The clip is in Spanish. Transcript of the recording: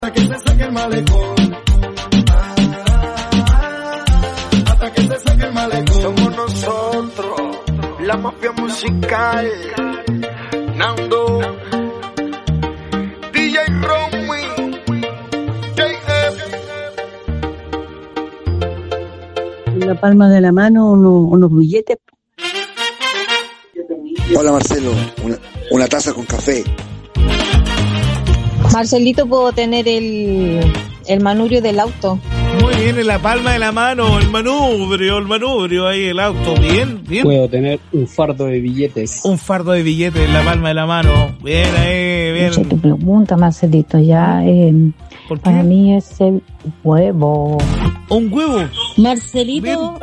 Hasta que se saque el malecón. Hasta que se saque el malecón. Somos nosotros, la mafia musical. Nando, DJ Romy, JF. En la palma de la mano unos billetes. Hola Marcelo, una taza con café. Marcelito, puedo tener el manubrio del auto. Muy bien, en la palma de la mano, el manubrio, ahí el auto, bien. Puedo tener un fardo de billetes. Un fardo de billetes en la palma de la mano, bien ahí, bien. Mucha tu pregunta, Marcelito, ya ¿Por qué? para mí es el huevo. Un huevo. Marcelito. Bien.